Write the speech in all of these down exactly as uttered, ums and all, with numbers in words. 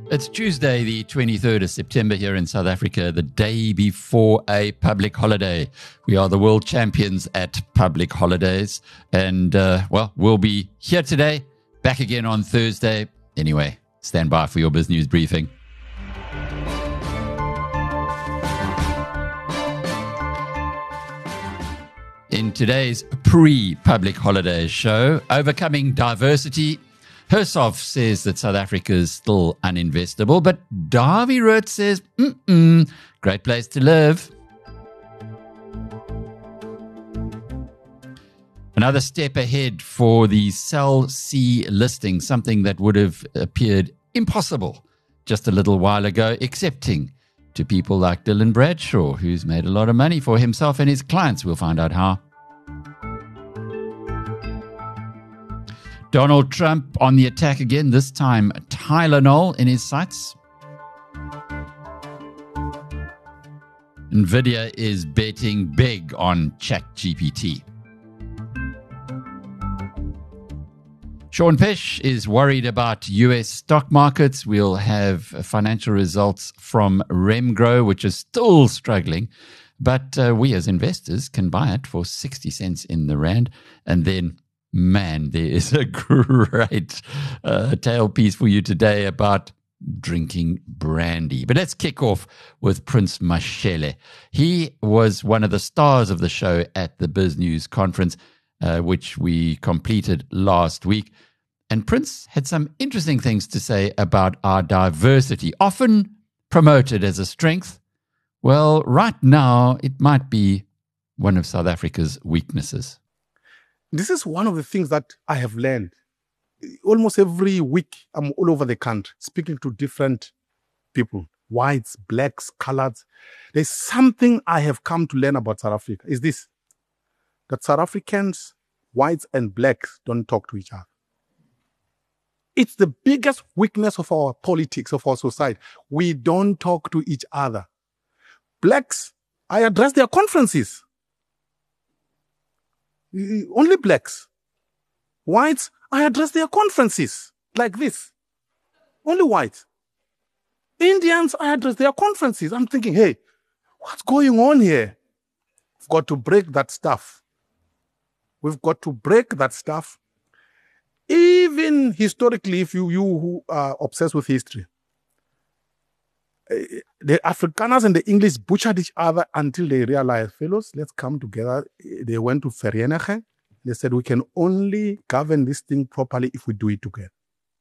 It's Tuesday, the twenty-third of September here in South Africa, the day before a public holiday. We are the world champions at public holidays. And, uh, well, we'll be here today, back again on Thursday. Anyway, stand by for your BizNews briefing. In today's pre-public holidays show, overcoming diversity, Hersoff says that South Africa is still uninvestable, but Davy Root says, mm-mm, great place to live. Another step ahead for the Cell C listing, something that would have appeared impossible just a little while ago, excepting to people like Dylan Bradshaw, who's made a lot of money for himself and his clients. We'll find out how. Donald Trump on the attack again, this time Tylenol in his sights. Nvidia is betting big on ChatGPT. Sean Pesh is worried about U S stock markets. We'll have financial results from Remgro, which is still struggling, but uh, we as investors can buy it for sixty cents in the rand. And then man, there is a great uh, tailpiece for you today about drinking brandy. But let's kick off with Prince Mashele. He was one of the stars of the show at the BizNews conference, uh, which we completed last week. And Prince had some interesting things to say about our diversity, often promoted as a strength. Well, right now, it might be one of South Africa's weaknesses. This is one of the things that I have learned. Almost every week, I'm all over the country speaking to different people, whites, blacks, coloreds. There's something I have come to learn about South Africa. Is this, that South Africans, whites and blacks don't talk to each other. It's the biggest weakness of our politics, of our society. We don't talk to each other. Blacks, I address their conferences. Only blacks. Whites, I address their conferences like this. Only whites. Indians, I address their conferences. I'm thinking, hey, what's going on here? We've got to break that stuff. We've got to break that stuff. Even historically, if you, you who are obsessed with history, the Afrikaners and the English butchered each other until they realized, fellows, let's come together. They went to Vereeniging. They said, we can only govern this thing properly if we do it together.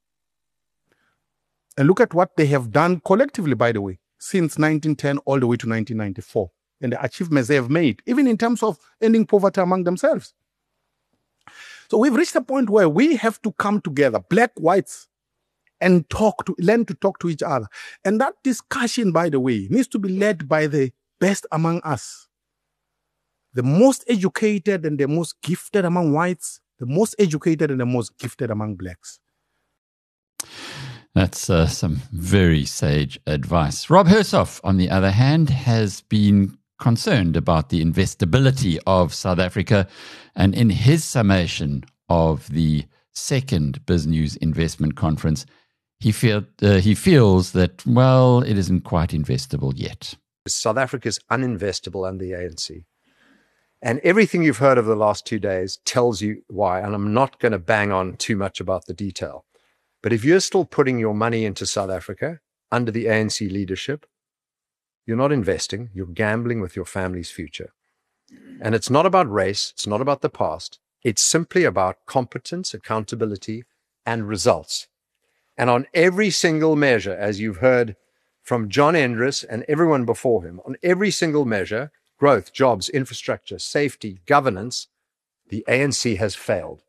And look at what they have done collectively, by the way, since nineteen ten all the way to nineteen ninety-four. And the achievements they have made, even in terms of ending poverty among themselves. So we've reached a point where we have to come together, black, whites, and talk to, learn to talk to each other. And that discussion, by the way, needs to be led by the best among us. The most educated and the most gifted among whites, the most educated and the most gifted among blacks. That's uh, some very sage advice. Rob Hersoff, on the other hand, has been concerned about the investability of South Africa. And in his summation of the second BizNews Investment Conference, He, feel, uh, he feels that, well, it isn't quite investable yet. South Africa is uninvestable under the A N C. And everything you've heard over the last two days tells you why. And I'm not going to bang on too much about the detail. But if you're still putting your money into South Africa under the A N C leadership, you're not investing. You're gambling with your family's future. And it's not about race. It's not about the past. It's simply about competence, accountability, and results. And on every single measure, as you've heard from John Endres and everyone before him, on every single measure, growth, jobs, infrastructure, safety, governance, the A N C has failed.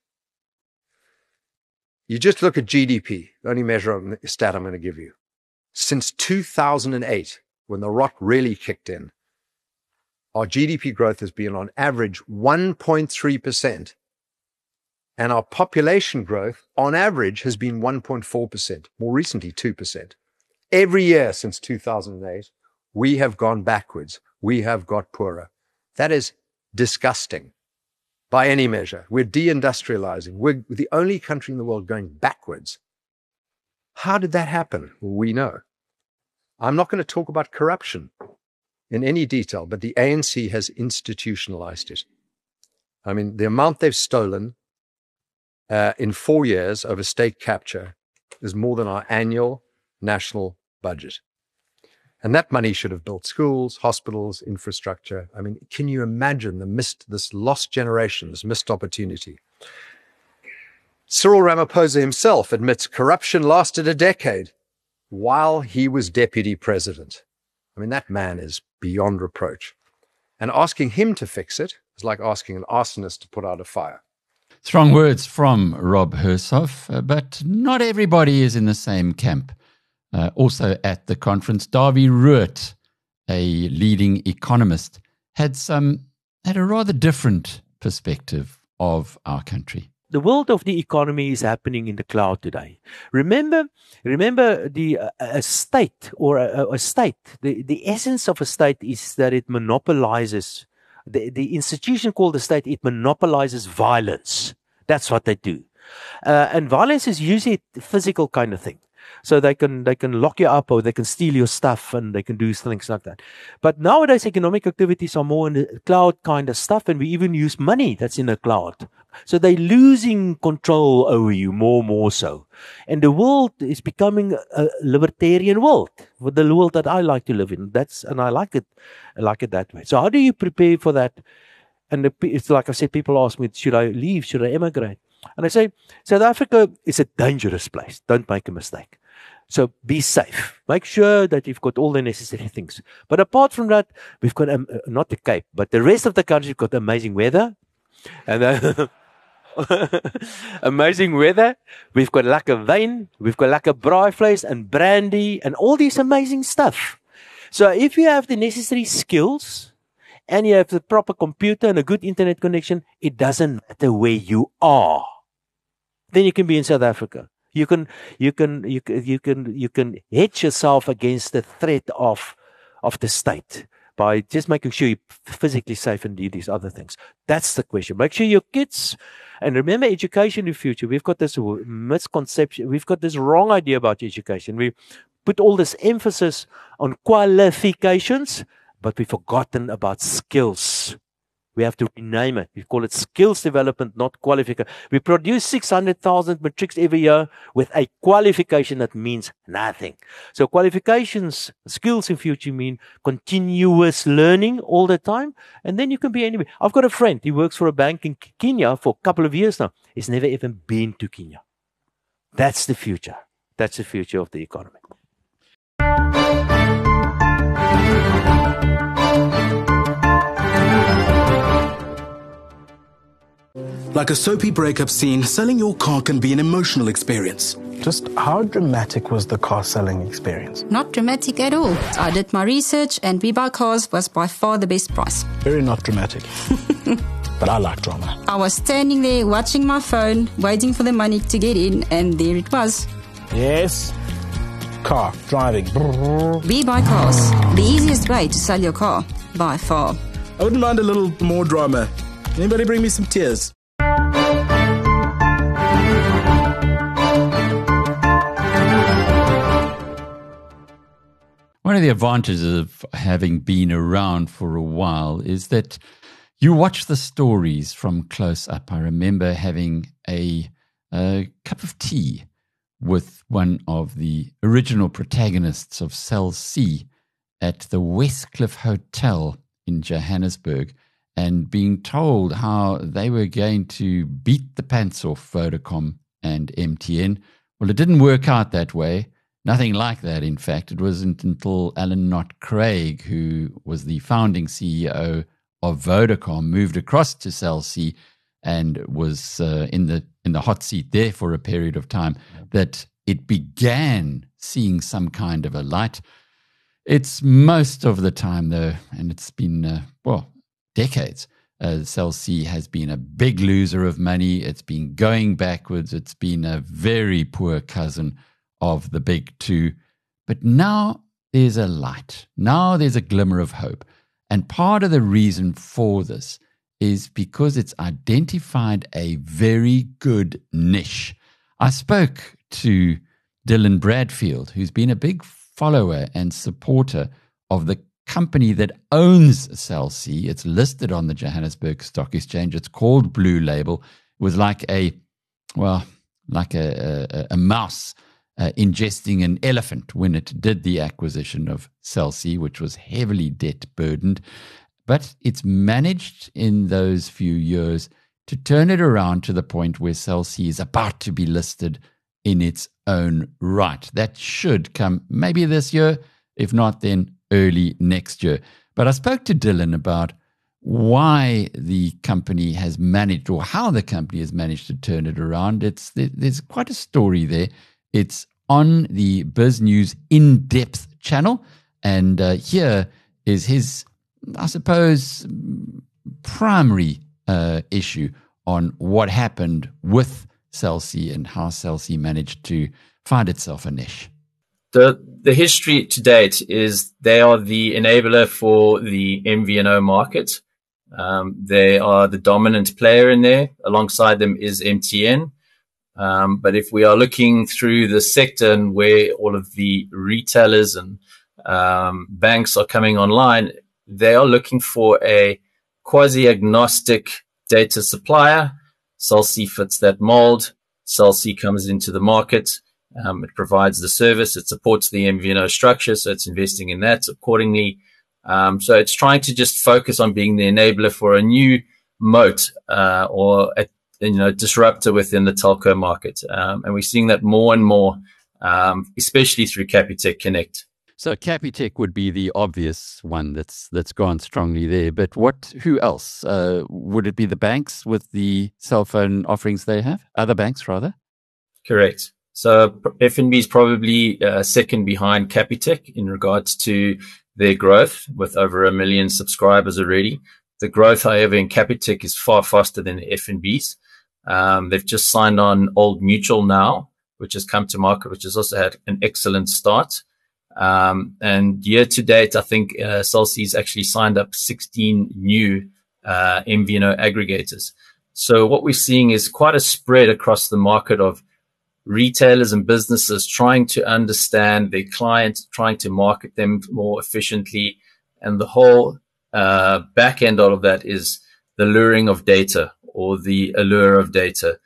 You just look at G D P, the only measure stat I'm going to give you. Since two thousand eight, when the rot really kicked in, our G D P growth has been on average one point three percent. And our population growth, on average, has been one point four percent, more recently two percent. Every year since two thousand eight, we have gone backwards. We have got poorer. That is disgusting by any measure. We're deindustrializing. We're the only country in the world going backwards. How did that happen? We know. I'm not going to talk about corruption in any detail, but the A N C has institutionalized it. I mean, the amount they've stolen uh, in four years over state capture is more than our annual national budget. And that money should have built schools, hospitals, infrastructure. I mean, can you imagine the missed, this lost generation, this missed opportunity? Cyril Ramaphosa himself admits corruption lasted a decade while he was deputy president. I mean, that man is beyond reproach. And asking him to fix it is like asking an arsonist to put out a fire. Strong words from Rob Hersov, uh, but not everybody is in the same camp. Uh, also at the conference, Davie Ruert, a leading economist, had some had a rather different perspective of our country. The world of the economy is happening in the cloud today. Remember, remember the uh, a state or a, a state. The, the essence of a state is that it monopolizes the the institution called the state. It monopolizes violence. That's what they do, uh, and violence is usually a physical kind of thing. So they can they can lock you up, or they can steal your stuff, and they can do things like that. But nowadays, economic activities are more in the cloud kind of stuff, and we even use money that's in the cloud. So they're losing control over you more and more so. And the world is becoming a libertarian world, the world that I like to live in. That's and I like it, I like it that way. So how do you prepare for that? And the, it's like I said, people ask me, should I leave? Should I emigrate? And I say, South Africa is a dangerous place. Don't make a mistake. So be safe. Make sure that you've got all the necessary things. But apart from that, we've got, um, not the Cape, but the rest of the country, we've got amazing weather. And uh, amazing weather. We've got lekker wyn. We've got lekker braaivleis and brandy and all these amazing stuff. So if you have the necessary skills and you have the proper computer and a good internet connection, it doesn't matter where you are. Then you can be in South Africa. You can, you can, you can, you can, you can hedge yourself against the threat of, of the state by just making sure you're physically safe and do these other things. That's the question. Make sure your kids, and remember education in the future. We've got this misconception. We've got this wrong idea about education. We put all this emphasis on qualifications, but we've forgotten about skills. We have to rename it. We call it skills development, not qualification. We produce six hundred thousand matrics every year with a qualification that means nothing. So qualifications, skills in future mean continuous learning all the time. And then you can be anywhere. I've got a friend. He works for a bank in Kenya for a couple of years now. He's never even been to Kenya. That's the future. That's the future of the economy. Like a soapy breakup scene, selling your car can be an emotional experience. Just how dramatic was the car selling experience? Not dramatic at all. I did my research and We Buy Cars was by far the best price. Very not dramatic. But I like drama. I was standing there watching my phone, waiting for the money to get in, and there it was. Yes. Car, driving. We Buy Cars. The easiest way to sell your car, by far. I wouldn't mind a little more drama. Anybody bring me some tears? One of the advantages of having been around for a while is that you watch the stories from close up. I remember having a, a cup of tea with one of the original protagonists of Cell C at the Westcliff Hotel in Johannesburg, and being told how they were going to beat the pants off Vodacom and M T N. Well, it didn't work out that way. Nothing like that, in fact. It wasn't until Alan Knott Craig, who was the founding C E O of Vodacom, moved across to Cell C and was uh, in the in the hot seat there for a period of time, that it began seeing some kind of a light. It's most of the time, though, and it's been, uh, well, decades, uh, Cell C has been a big loser of money. It's been going backwards. It's been a very poor cousin of the big two. But now there's a light. Now there's a glimmer of hope. And part of the reason for this is because it's identified a very good niche. I spoke to Dylan Bradfield, who's been a big follower and supporter of the company that owns Cell C. It's listed on the Johannesburg Stock Exchange. It's called Blue Label. It was like a, well, like a, a, a mouse uh, ingesting an elephant when it did the acquisition of Cell C, which was heavily debt burdened. But it's managed in those few years to turn it around to the point where Cell C is about to be listed in its own right. That should come maybe this year, if not then early next year. But I spoke to Dylan about why the company has managed, or how the company has managed to turn it around. It's there's quite a story there. It's on the Biz News in-depth channel, and uh, here is his, I suppose, primary uh, issue on what happened with Cell C and how Cell C managed to find itself a niche. The the history to date is they are the enabler for the M V N O market. Um, they are the dominant player in there. Alongside them is M T N. Um, but if we are looking through the sector and where all of the retailers and um, banks are coming online, they are looking for a quasi-agnostic data supplier. Cell C fits that mold. Cell C comes into the market. Um, it provides the service. It supports the M V N O structure, so it's investing in that accordingly. Um, so it's trying to just focus on being the enabler for a new moat uh, or a you know disruptor within the telco market, um, and we're seeing that more and more, um, especially through Capitec Connect. So Capitec would be the obvious one that's that's gone strongly there. But what? Who else? Uh, would it be the banks with the cell phone offerings they have? Other banks, rather? Correct. So F N B is probably uh, second behind Capitec in regards to their growth, with over a million subscribers already. The growth, however, in Capitec is far faster than the F N B's. Um, they've just signed on Old Mutual now, which has come to market, which has also had an excellent start. Um, and year to date, I think uh, Cell C's actually signed up sixteen new uh, M V N O aggregators. So what we're seeing is quite a spread across the market of retailers and businesses trying to understand their clients, trying to market them more efficiently. And the whole uh, back end of that is the luring of data, or the allure of data.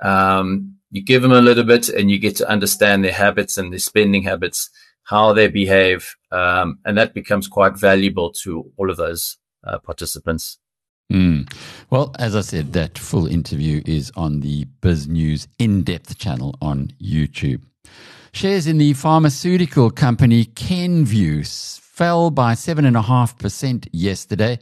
Um, you give them a little bit and you get to understand their habits and their spending habits, how they behave. Um, and that becomes quite valuable to all of those uh, participants. Mm. Well, as I said, that full interview is on the Biz News in-depth channel on YouTube. Shares in the pharmaceutical company Kenvue fell by seven point five percent yesterday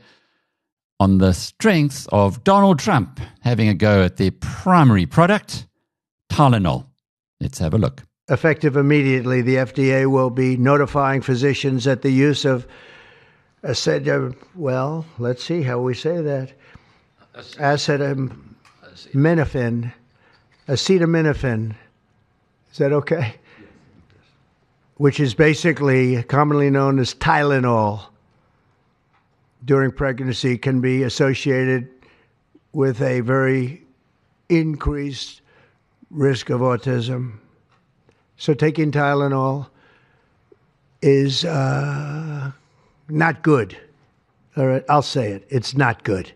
on the strength of Donald Trump having a go at their primary product, Tylenol. Let's have a look. Effective immediately, the F D A will be notifying physicians that the use of acetaminophen, well, let's see how we say that. Acetaminophen. Acetaminophen. Is that okay? Which is basically commonly known as Tylenol, during pregnancy, can be associated with a very increased risk of autism. So taking Tylenol is uh, not good. All right, I'll say it. It's not good.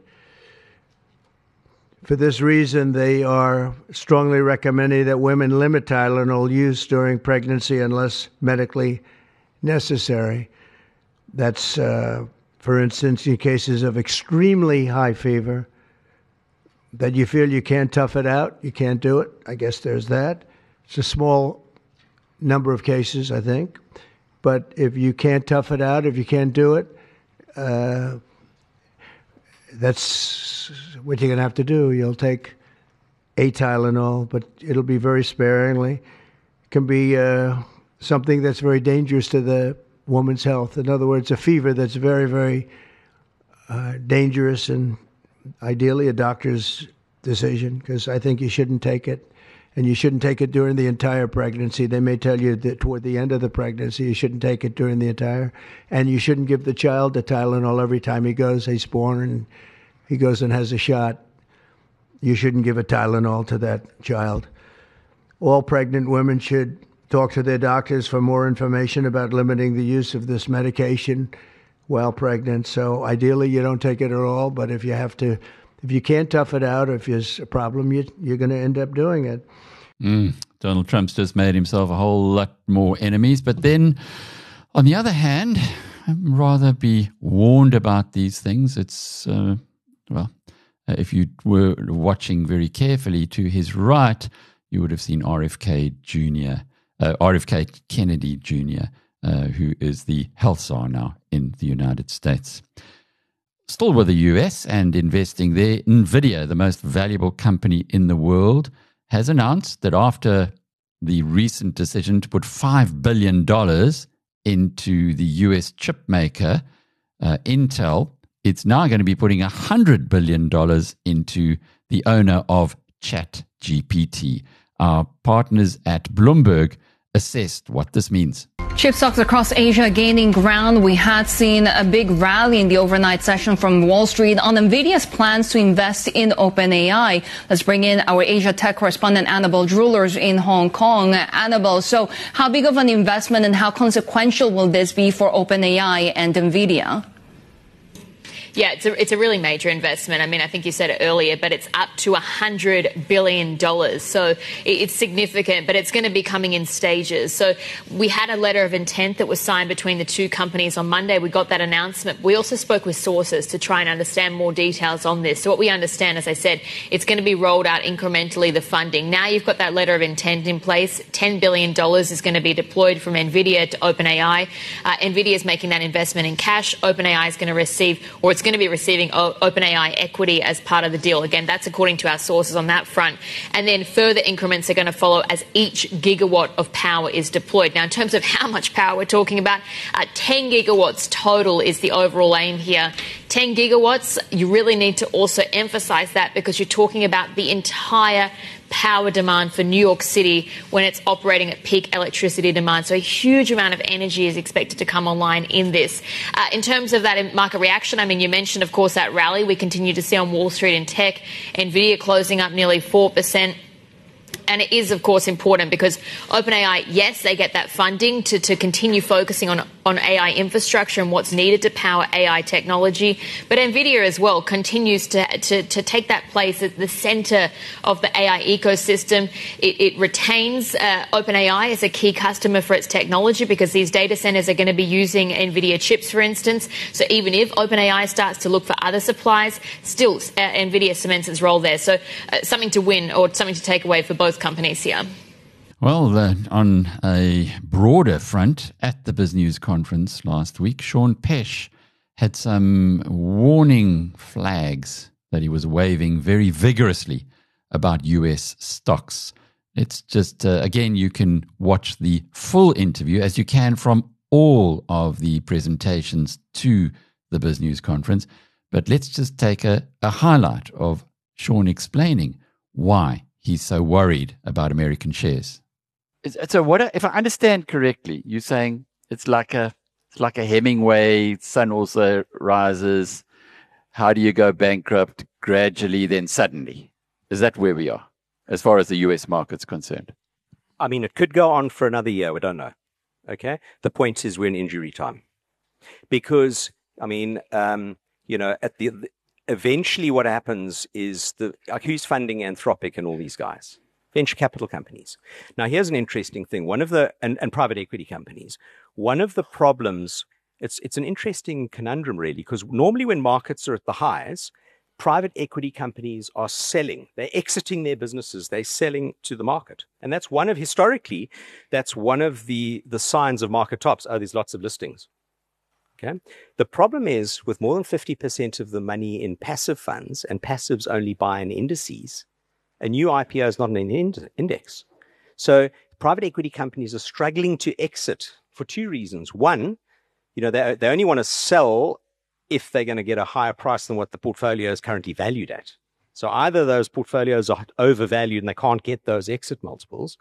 For this reason, they are strongly recommending that women limit Tylenol use during pregnancy unless medically necessary. That's, uh, for instance, in cases of extremely high fever, that you feel you can't tough it out, you can't do it. I guess there's that. It's a small number of cases, I think. But if you can't tough it out, if you can't do it, uh, that's what you're going to have to do. You'll take a Tylenol, but it'll be very sparingly. It can be uh, something that's very dangerous to the woman's health. In other words, a fever that's very, very uh, dangerous, and ideally a doctor's decision, because I think you shouldn't take it. And you shouldn't take it during the entire pregnancy. They may tell you that toward the end of the pregnancy, you shouldn't take it during the entire. And you shouldn't give the child the Tylenol every time he goes, he's born and he goes and has a shot. You shouldn't give a Tylenol to that child. All pregnant women should talk to their doctors for more information about limiting the use of this medication while pregnant. So ideally, you don't take it at all. But if you have to, if you can't tough it out, or if there's a problem, you, you're going to end up doing it. Mm, Donald Trump's just made himself a whole lot more enemies. But then, on the other hand, I'd rather be warned about these things. It's, uh, well, uh, if you were watching very carefully to his right, you would have seen R F K Junior, uh, R F K Kennedy Junior, uh, who is the health czar now in the United States. Still with the U S and investing there, NVIDIA, the most valuable company in the world, has announced that after the recent decision to put five billion dollars into the U S chip maker, uh, Intel, it's now going to be putting one hundred billion dollars into the owner of ChatGPT. Our partners at Bloomberg assessed what this means. Chip stocks across Asia gaining ground. We had seen a big rally in the overnight session from Wall Street on NVIDIA's plans to invest in OpenAI. Let's bring in our Asia tech correspondent Annabelle Drewlers in Hong Kong. Annabelle, so how big of an investment and how consequential will this be for OpenAI and NVIDIA? Yeah, it's a, it's a really major investment. I mean, I think you said it earlier, but it's up to one hundred billion dollars. So it, it's significant, but it's going to be coming in stages. So we had a letter of intent that was signed between the two companies on Monday. We got that announcement. We also spoke with sources to try and understand more details on this. So what we understand, as I said, it's going to be rolled out incrementally, the funding. Now you've got that letter of intent in place. ten billion dollars is going to be deployed from NVIDIA to OpenAI. Uh, NVIDIA is making that investment in cash. OpenAI is going to receive, or it's going to be receiving OpenAI equity as part of the deal. Again, that's according to our sources on that front. And then further increments are going to follow as each gigawatt of power is deployed. Now, in terms of how much power we're talking about, uh, ten gigawatts total is the overall aim here. ten gigawatts, you really need to also emphasize that because you're talking about the entire power demand for New York City when it's operating at peak electricity demand. So a huge amount of energy is expected to come online in this. Uh, in terms of that market reaction, I mean, you mentioned, of course, that rally we continue to see on Wall Street in tech. NVIDIA closing up nearly four percent. And it is, of course, important because OpenAI, yes, they get that funding to, to continue focusing on, on A I infrastructure and what's needed to power A I technology. But NVIDIA as well continues to, to, to take that place at the center of the A I ecosystem. It, it retains uh, OpenAI as a key customer for its technology because these data centers are going to be using NVIDIA chips, for instance. So even if OpenAI starts to look for other supplies, still uh, NVIDIA cements its role there. So uh, something to win or something to take away for both companies here. Well, uh, on a broader front, at the BizNews conference last week, Sean Pesh had some warning flags that he was waving very vigorously about U S stocks. It's just, uh, again, you can watch the full interview, as you can from all of the presentations to the BizNews conference. But let's just take a, a highlight of Sean explaining why he's so worried about American shares. So, what if I understand correctly, you're saying it's like a it's like a Hemingway. Sun also rises. How do you go bankrupt gradually, then suddenly? Is that where we are, as far as the U S market's concerned? I mean, it could go on for another year. We don't know. Okay. The point is, we're in injury time, because I mean, um, you know, at the eventually what happens is the like who's funding Anthropic and all these guys? Venture capital companies. Now, here's an interesting thing. One of the and, and private equity companies. One of the problems. It's it's an interesting conundrum, really, because normally when markets are at the highs, private equity companies are selling. They're exiting their businesses. They're selling to the market, and that's one of historically. That's one of the the signs of market tops. Oh, there's lots of listings. Okay. The problem is with more than fifty percent of the money in passive funds, and passives only buy in indices, a new I P O is not an ind- index. So private equity companies are struggling to exit for two reasons. One, you know, they, they only want to sell if they're going to get a higher price than what the portfolio is currently valued at. So either those portfolios are overvalued and they can't get those exit multiples.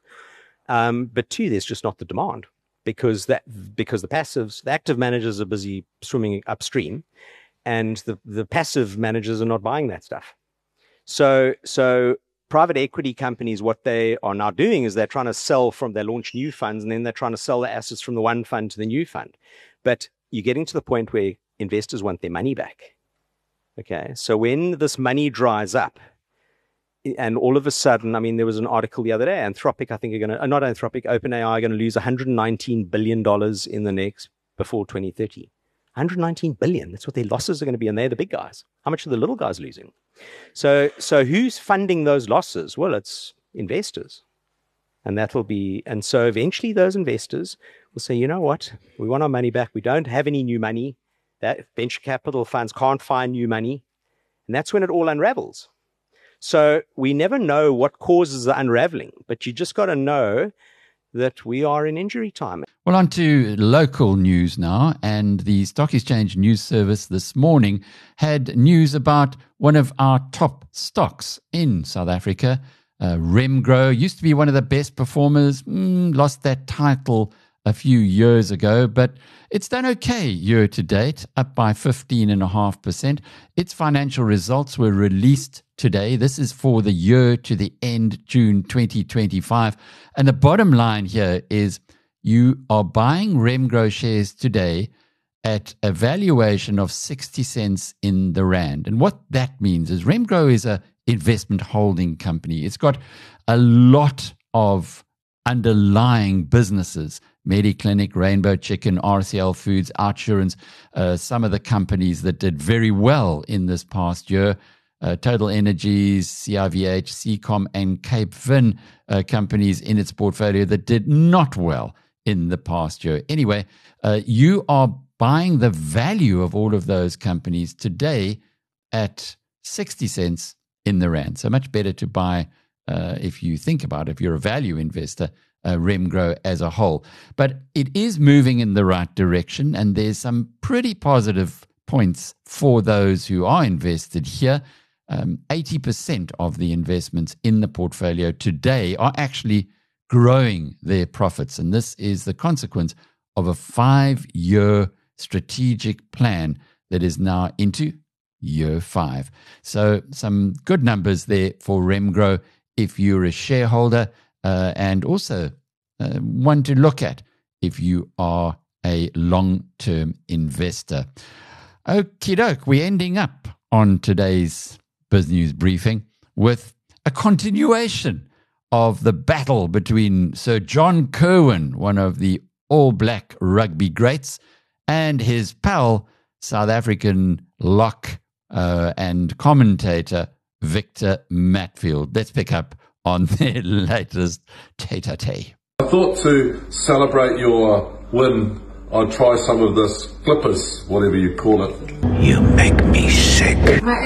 Um, but two, there's just not the demand. Because that, because the passives, the active managers are busy swimming upstream, and the, the passive managers are not buying that stuff. So, so private equity companies, what they are now doing is they're trying to sell from, they launch new funds, and then they're trying to sell the assets from the one fund to the new fund. But you're getting to the point where investors want their money back. Okay, so when this money dries up, and all of a sudden, I mean, there was an article the other day, Anthropic, I think are going to, not Anthropic, OpenAI are going to lose one hundred nineteen billion dollars in the next, before twenty thirty. one hundred nineteen billion dollars, that's what their losses are going to be, and they're the big guys. How much are the little guys losing? So, so who's funding those losses? Well, it's investors. And that will be, and so eventually those investors will say, you know what, we want our money back. We don't have any new money. That venture capital funds can't find new money. And that's when it all unravels. So we never know what causes the unraveling, but you just got to know that we are in injury time. Well, on to local news now. And the Stock Exchange News Service this morning had news about one of our top stocks in South Africa. Uh, Remgro used to be one of the best performers, mm, lost that title a few years ago, but it's done okay year to date, up by fifteen point five percent. Its financial results were released today. This is for the year to the end June twenty twenty-five. And the bottom line here is you are buying Remgro shares today at a valuation of sixty cents in the rand. And what that means is Remgro is a investment holding company. It's got a lot of underlying businesses, Mediclinic, Rainbow Chicken, R C L Foods, Outsurance, uh, some of the companies that did very well in this past year, uh, Total Energies, C I V H, Seacom, and Cape Vin uh, companies in its portfolio that did not well in the past year. Anyway, uh, you are buying the value of all of those companies today at sixty cents in the rand. So much better to buy, uh, if you think about it, if you're a value investor, uh, Remgro as a whole. But it is moving in the right direction, and there's some pretty positive points for those who are invested here. Um, eighty percent of the investments in the portfolio today are actually growing their profits, and this is the consequence of a five-year strategic plan that is now into year five. So some good numbers there for Remgro if you're a shareholder, uh, and also uh, one to look at if you are a long-term investor. Okie doke, we're ending up on today's BizNews briefing with a continuation of the battle between Sir John Kirwan, one of the All Black rugby greats, and his pal, South African lock uh, and commentator Victor Matfield. Let's pick up on their latest tete-a-tete. I thought to celebrate your win, I'd try some of this Clippers, whatever you call it. You make me sick.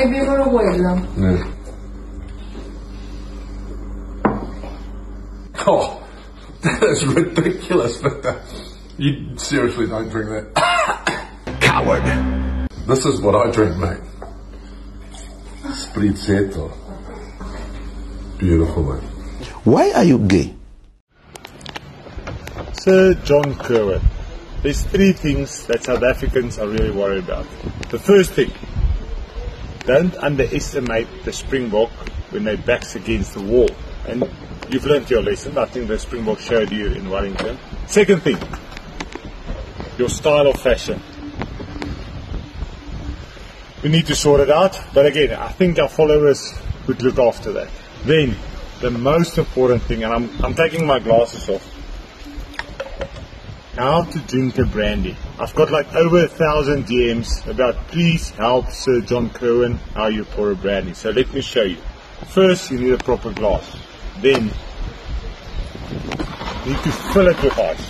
Yeah. Oh, that is ridiculous, Victor. You seriously don't drink that? Coward. This is what I drink, mate. Spritzetto. Beautiful, mate. Why are you gay? Sir John Kirwan. There's three things that South Africans are really worried about. The first thing, don't underestimate the Springbok when their back's against the wall. And you've learned your lesson. I think the Springbok showed you in Wellington. Second thing, your style of fashion. We need to sort it out, but again, I think our followers would look after that. Then, the most important thing, and I'm, I'm taking my glasses off, how to drink a brandy. I've got like over a thousand D Ms about please help Sir John Kirwan how you pour a brandy. So let me show you. First, you need a proper glass. Then, you need to fill it with ice.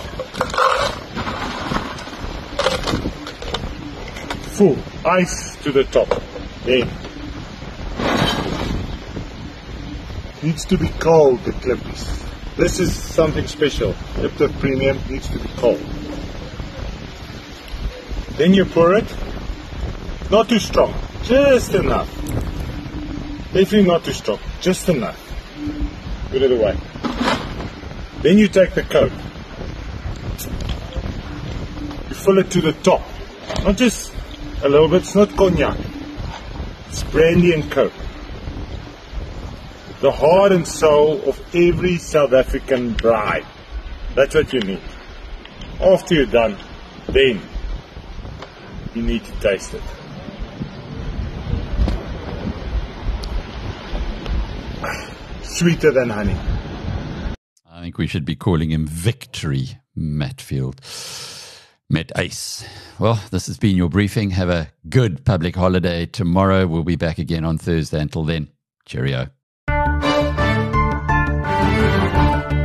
Full ice to the top. Then needs to be cold, the Clippies. This is something special. Lipton Premium needs to be cold. Then you pour it. Not too strong, just enough. Definitely not too strong, just enough. Put it away. Then you take the Coke. You fill it to the top. Not just a little bit, it's not cognac. It's brandy and Coke. the heart and soul of every South African bride. That's what you need. After you're done, then you need to taste it. Sweeter than honey. I think we should be calling him Victory Matfield. Met Ace. Well, this has been your briefing. Have a good public holiday tomorrow. We'll be back again on Thursday. Until then, cheerio.